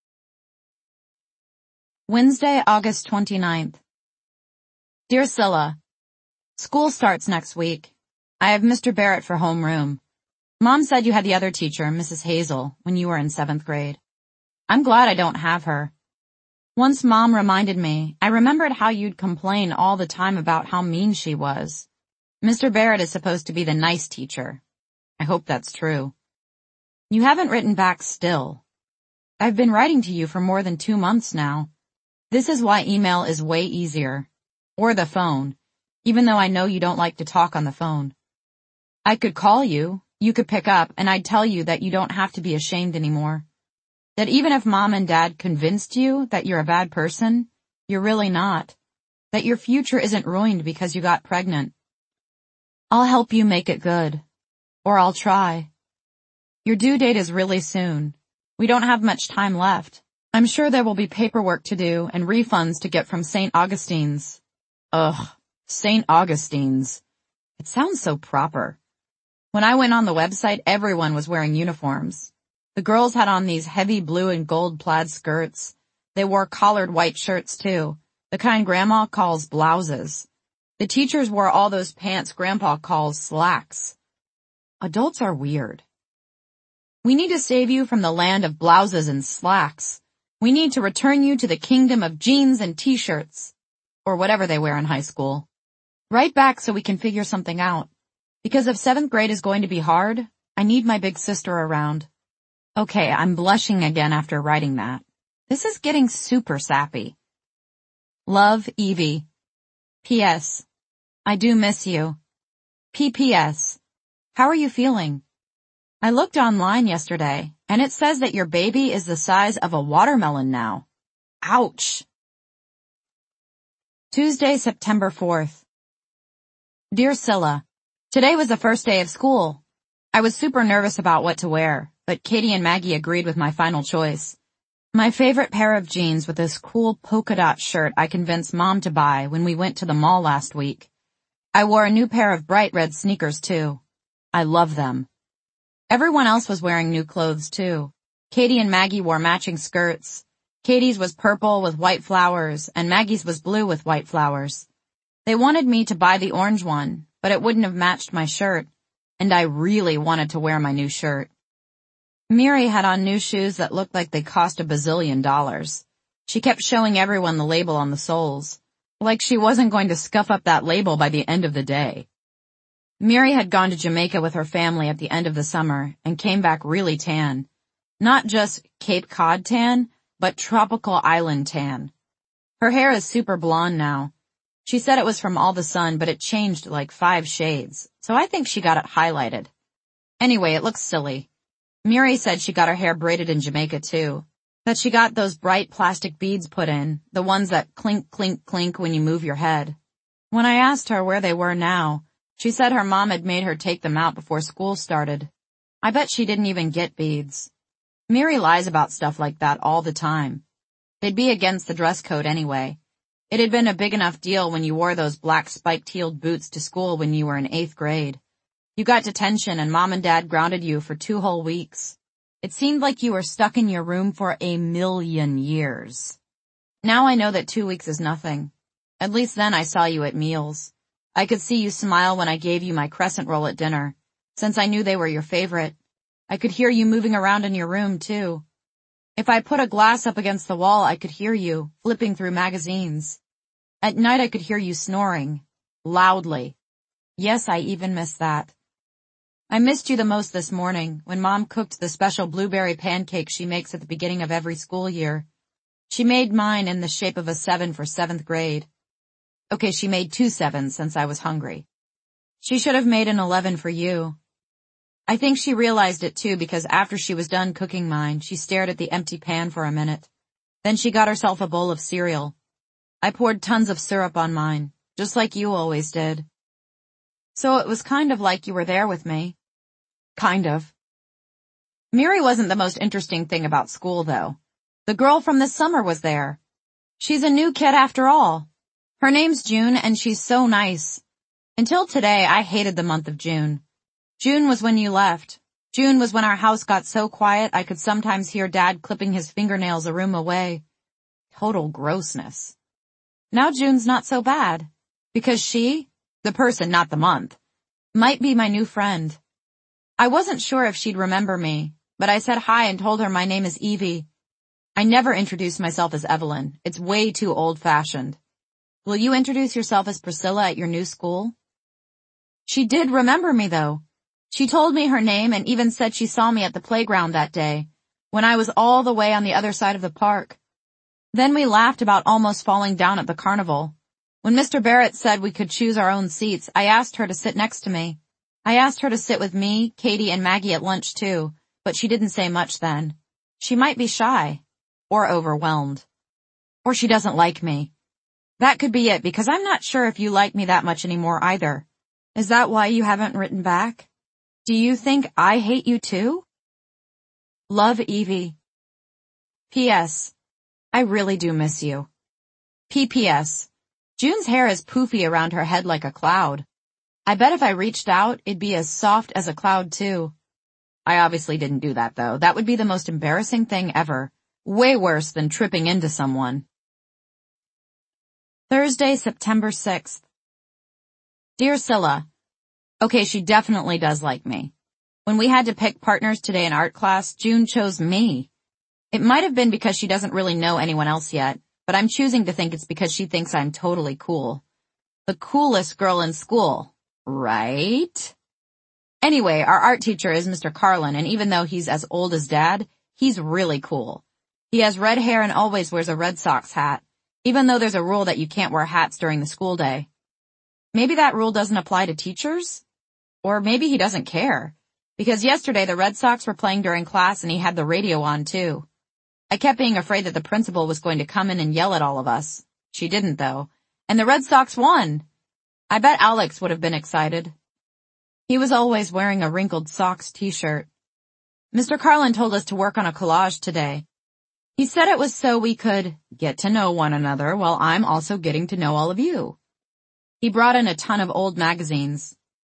Wednesday, August 29th. Dear Scylla, school starts next week. I have Mr. Barrett for homeroom. Mom said you had the other teacher, Mrs. Hazel, when you were in 7th grade. I'm glad I don't have her. Once Mom reminded me, I remembered how you'd complain all the time about how mean she was. Mr. Barrett is supposed to be the nice teacher. I hope that's true. You haven't written back still. I've been writing to you for more than 2 months now. This is why email is way easier. Or the phone, even though I know you don't like to talk on the phone. I could call you, you could pick up, and I'd tell you that you don't have to be ashamed anymore. That even if mom and dad convinced you that you're a bad person, you're really not. That your future isn't ruined because you got pregnant. I'll help you make it good. Or I'll try. Your due date is really soon. We don't have much time left. I'm sure there will be paperwork to do and refunds to get from St. Augustine's. Ugh, St. Augustine's. It sounds so proper. When I went on the website, everyone was wearing uniforms. The girls had on these heavy blue and gold plaid skirts. They wore collared white shirts too, the kind Grandma calls blouses. The teachers wore all those pants Grandpa calls slacks. Adults are weird. We need to save you from the land of blouses and slacks. We need to return you to the kingdom of jeans and t-shirts. Or whatever they wear in high school. Write back so we can figure something out. Because if 7th grade is going to be hard, I need my big sister around. Okay, I'm blushing again after writing that. This is getting super sappy. Love, Evie. P.S. I do miss you. P.P.S. How are you feeling? I looked online yesterday, and it says that your baby is the size of a watermelon now. Ouch! Tuesday, September 4th. Dear Scylla, today was the first day of school. I was super nervous about what to wear, but Katie and Maggie agreed with my final choice. My favorite pair of jeans with this cool polka dot shirt I convinced Mom to buy when we went to the mall last week. I wore a new pair of bright red sneakers too. I love them. Everyone else was wearing new clothes too. Katie and Maggie wore matching skirts. Katie's was purple with white flowers, and Maggie's was blue with white flowers. They wanted me to buy the orange one, but it wouldn't have matched my shirt, and I really wanted to wear my new shirt. Miri had on new shoes that looked like they cost $1 bazillion. She kept showing everyone the label on the soles, like she wasn't going to scuff up that label by the end of the day. Miri had gone to Jamaica with her family at the end of the summer and came back really tan. Not just Cape Cod tan, but tropical island tan. Her hair is super blonde now. She said it was from all the sun, but it changed like 5 shades, so I think she got it highlighted. Anyway, it looks silly. Miri said she got her hair braided in Jamaica too. That she got those bright plastic beads put in, the ones that clink, clink, clink when you move your head. When I asked her where they were now, she said her mom had made her take them out before school started. I bet she didn't even get beads. Miri lies about stuff like that all the time. They'd be against the dress code anyway. It had been a big enough deal when you wore those black spiked-heeled boots to school when you were in 8th grade. You got detention and Mom and Dad grounded you for 2 whole weeks. It seemed like you were stuck in your room for 1,000,000 years. Now I know that 2 weeks is nothing. At least then I saw you at meals. I could see you smile when I gave you my crescent roll at dinner, since I knew they were your favorite. I could hear you moving around in your room too. If I put a glass up against the wall, I could hear you flipping through magazines. At night I could hear you snoring. Loudly. Yes, I even missed that. I missed you the most this morning, when Mom cooked the special blueberry pancake she makes at the beginning of every school year. She made mine in the shape of a 7 for 7th grade. Okay, she made 2 7s since I was hungry. She should have made an 11 for you. I think she realized it too because after she was done cooking mine, she stared at the empty pan for a minute. Then she got herself a bowl of cereal. I poured tons of syrup on mine, just like you always did. So it was kind of like you were there with me. Kind of. Miri wasn't the most interesting thing about school though. The girl from this summer was there. She's a new kid after all. Her name's June and she's so nice. Until today, I hated the month of June. June was when you left. June was when our house got so quiet I could sometimes hear Dad clipping his fingernails a room away. Total grossness. Now June's not so bad. Because she, the person, not the month, might be my new friend. I wasn't sure if she'd remember me, but I said hi and told her my name is Evie. I never introduced myself as Evelyn. It's way too old-fashioned. Will you introduce yourself as Priscilla at your new school? She did remember me though. She told me her name and even said she saw me at the playground that day, when I was all the way on the other side of the park. Then we laughed about almost falling down at the carnival. When Mr. Barrett said we could choose our own seats, I asked her to sit next to me. I asked her to sit with me, Katie, and Maggie at lunch too, but she didn't say much then. She might be shy. Or overwhelmed. Or she doesn't like me. That could be it, because I'm not sure if you like me that much anymore either. Is that why you haven't written back? Do you think I hate you too? Love, Evie. P.S. I really do miss you. P.P.S. June's hair is poofy around her head like a cloud. I bet if I reached out, it'd be as soft as a cloud too. I obviously didn't do that though. That would be the most embarrassing thing ever. Way worse than tripping into someone. Thursday, September 6th. Dear Scylla, okay, she definitely does like me. When we had to pick partners today in art class, June chose me. It might have been because she doesn't really know anyone else yet, but I'm choosing to think it's because she thinks I'm totally cool. The coolest girl in school, right? Anyway, our art teacher is Mr. Carlin, and even though he's as old as Dad, he's really cool. He has red hair and always wears a Red Sox hat, even though there's a rule that you can't wear hats during the school day. Maybe that rule doesn't apply to teachers? Or maybe he doesn't care. Because yesterday the Red Sox were playing during class and he had the radio on too. I kept being afraid that the principal was going to come in and yell at all of us. She didn't though. And the Red Sox won. I bet Alex would have been excited. He was always wearing a wrinkled Sox t-shirt. Mr. Carlin told us to work on a collage today. He said it was so we could get to know one another while I'm also getting to know all of you. He brought in a ton of old magazines.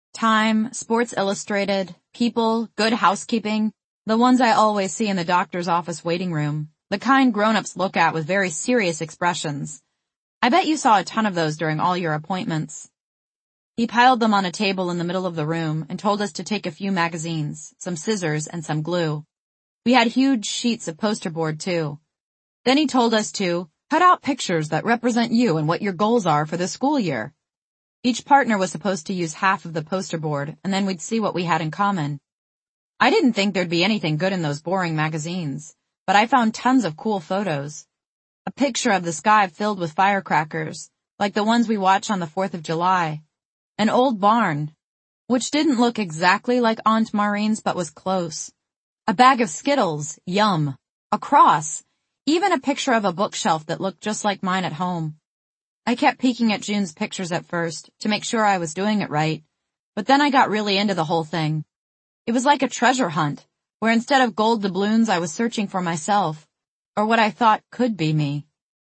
Time, Sports Illustrated, People, Good Housekeeping, the ones I always see in the doctor's office waiting room, the kind grown-ups look at with very serious expressions. I bet you saw a ton of those during all your appointments. He piled them on a table in the middle of the room and told us to take a few magazines, some scissors, and some glue. We had huge sheets of poster board too. Then he told us to cut out pictures that represent you and what your goals are for the school year. Each partner was supposed to use half of the poster board, and then we'd see what we had in common. I didn't think there'd be anything good in those boring magazines, but I found tons of cool photos. A picture of the sky filled with firecrackers, like the ones we watch on the 4th of July. An old barn, which didn't look exactly like Aunt Maureen's but was close. A bag of Skittles, yum. A cross. Even a picture of a bookshelf that looked just like mine at home. I kept peeking at June's pictures at first to make sure I was doing it right, but then I got really into the whole thing. It was like a treasure hunt, where instead of gold doubloons I was searching for myself, or what I thought could be me.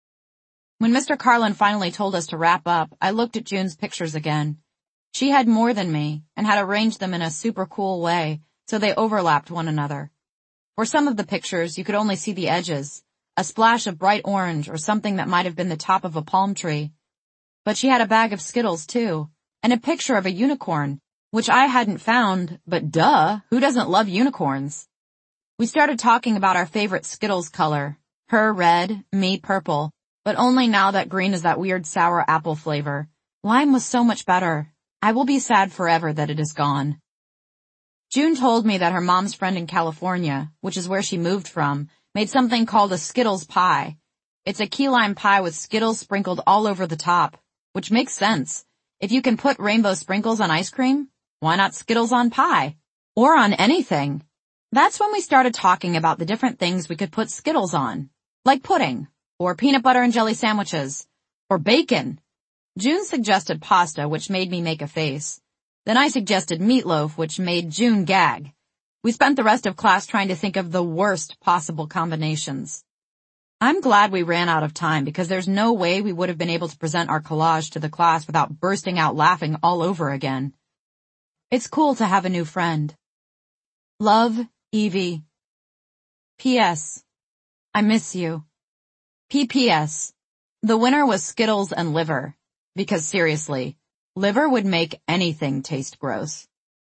When Mr. Carlin finally told us to wrap up, I looked at June's pictures again. She had more than me, and had arranged them in a super cool way, so they overlapped one another. For some of the pictures, you could only see the edges, a splash of bright orange or something that might have been the top of a palm tree. But she had a bag of Skittles too, and a picture of a unicorn, which I hadn't found, but duh, who doesn't love unicorns? We started talking about our favorite Skittles color, her red, me purple, but only now that green is that weird sour apple flavor. Lime was so much better. I will be sad forever that it is gone. June told me that her mom's friend in California, which is where she moved from, made something called a Skittles pie. It's a key lime pie with Skittles sprinkled all over the top, which makes sense. If you can put rainbow sprinkles on ice cream, why not Skittles on pie? Or on anything. That's when we started talking about the different things we could put Skittles on, like pudding, or peanut butter and jelly sandwiches, or bacon. June suggested pasta, which made me make a face. Then I suggested meatloaf, which made June gag. We spent the rest of class trying to think of the worst possible combinations. I'm glad we ran out of time because there's no way we would have been able to present our collage to the class without bursting out laughing all over again. It's cool to have a new friend. Love, Evie. P.S. I miss you. P.P.S. The winner was Skittles and liver. Because seriously, liver would make anything taste gross.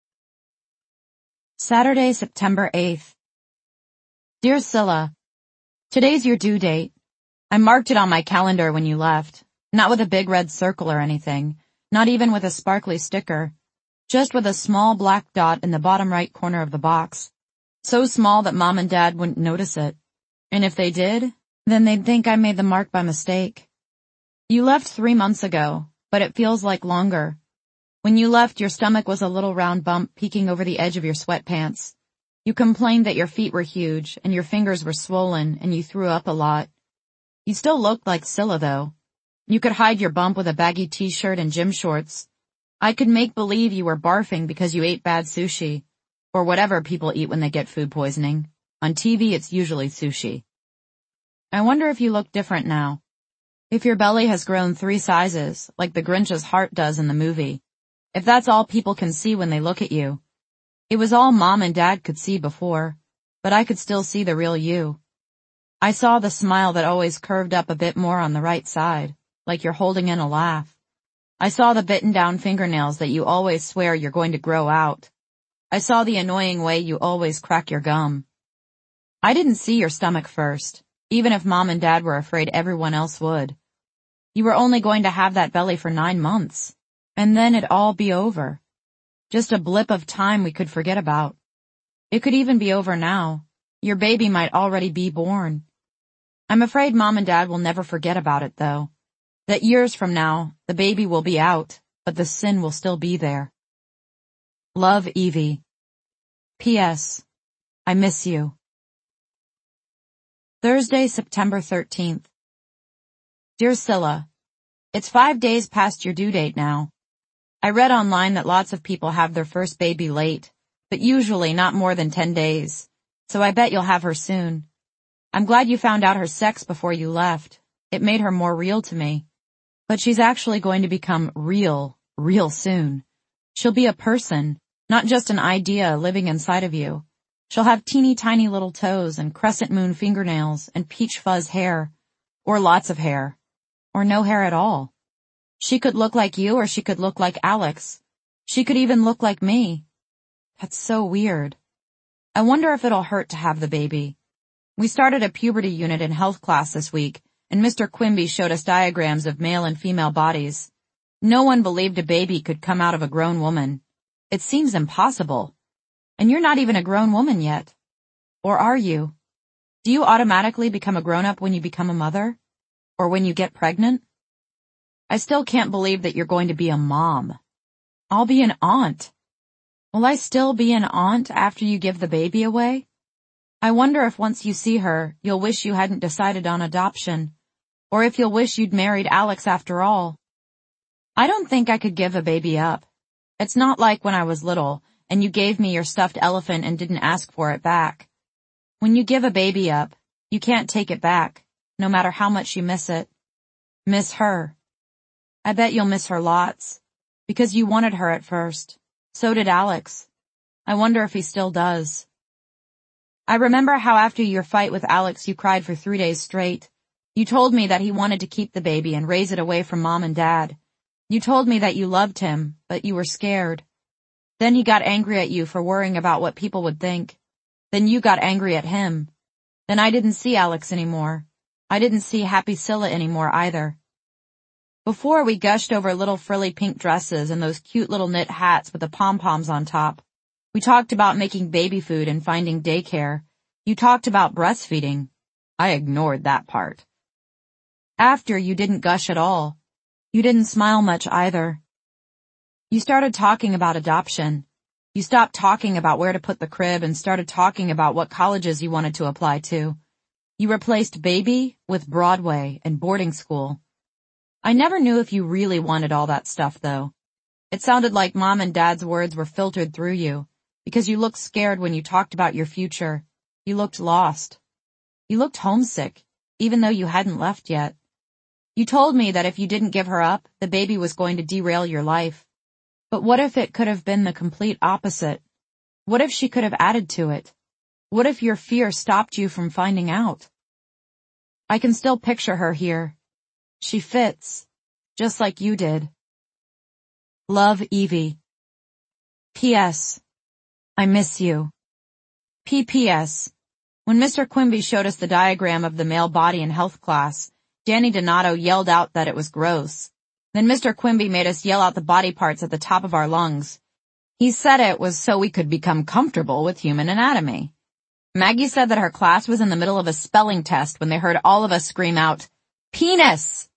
Saturday, September 8th. Dear Scylla, today's your due date. I marked it on my calendar when you left, not with a big red circle or anything, not even with a sparkly sticker, just with a small black dot in the bottom right corner of the box. So small that Mom and Dad wouldn't notice it. And if they did, then they'd think I made the mark by mistake. You left 3 months ago, but it feels like longer. When you left, your stomach was a little round bump peeking over the edge of your sweatpants. You complained that your feet were huge and your fingers were swollen and you threw up a lot. You still looked like Scylla though. You could hide your bump with a baggy t-shirt and gym shorts. I could make believe you were barfing because you ate bad sushi, or whatever people eat when they get food poisoning. On TV it's usually sushi. I wonder if you look different now. If your belly has grown 3 sizes, like the Grinch's heart does in the movie. If that's all people can see when they look at you. It was all Mom and Dad could see before, but I could still see the real you. I saw the smile that always curved up a bit more on the right side, like you're holding in a laugh. I saw the bitten down fingernails that you always swear you're going to grow out. I saw the annoying way you always crack your gum. I didn't see your stomach first, even if Mom and Dad were afraid everyone else would. You were only going to have that belly for 9 months, and then it'd all be over. Just a blip of time we could forget about. It could even be over now. Your baby might already be born. I'm afraid Mom and Dad will never forget about it though. That years from now, the baby will be out, but the sin will still be there. Love, Evie. P.S. I miss you. Thursday, September 13th. Dear Scylla, it's 5 days past your due date now. I read online that lots of people have their first baby late, but usually not more than 10 days, so I bet you'll have her soon. I'm glad you found out her sex before you left. It made her more real to me. But she's actually going to become real soon. She'll be a person, not just an idea living inside of you. She'll have teeny tiny little toes and crescent moon fingernails and peach fuzz hair, or lots of hair, or no hair at all. She could look like you or she could look like Alex. She could even look like me. That's so weird. I wonder if it'll hurt to have the baby. We started a puberty unit in health class this week, and Mr. Quimby showed us diagrams of male and female bodies. No one believed a baby could come out of a grown woman. It seems impossible. And you're not even a grown woman yet. Or are you? Do you automatically become a grown-up when you become a mother? Or when you get pregnant? I still can't believe that you're going to be a mom. I'll be an aunt. Will I still be an aunt after you give the baby away? I wonder if once you see her, you'll wish you hadn't decided on adoption. Or if you'll wish you'd married Alex after all. I don't think I could give a baby up. It's not like when I was little, and you gave me your stuffed elephant and didn't ask for it back. When you give a baby up, you can't take it back, no matter how much you miss it. Miss her. I bet you'll miss her lots, because you wanted her at first. So did Alex. I wonder if he still does. I remember how after your fight with Alex you cried for 3 days straight. You told me that he wanted to keep the baby and raise it away from Mom and Dad. You told me that you loved him, but you were scared. Then he got angry at you for worrying about what people would think. Then you got angry at him. Then I didn't see Alex anymore. I didn't see Happy Scylla anymore either. Before we gushed over little frilly pink dresses and those cute little knit hats with the pom-poms on top. We talked about making baby food and finding daycare. You talked about breastfeeding. I ignored that part. After, you didn't gush at all. You didn't smile much either. You started talking about adoption. You stopped talking about where to put the crib and started talking about what colleges you wanted to apply to. You replaced baby with Broadway and boarding school. I never knew if you really wanted all that stuff though. It sounded like Mom and Dad's words were filtered through you, because you looked scared when you talked about your future. You looked lost. You looked homesick, even though you hadn't left yet. You told me that if you didn't give her up, the baby was going to derail your life. But what if it could have been the complete opposite? What if she could have added to it? What if your fear stopped you from finding out? I can still picture her here. She fits, just like you did. Love, Evie. P.S. I miss you. P.P.S. When Mr. Quimby showed us the diagram of the male body in health class, Danny Donato yelled out that it was gross. Then Mr. Quimby made us yell out the body parts at the top of our lungs. He said it was so we could become comfortable with human anatomy. Maggie said that her class was in the middle of a spelling test when they heard all of us scream out, "Penis!"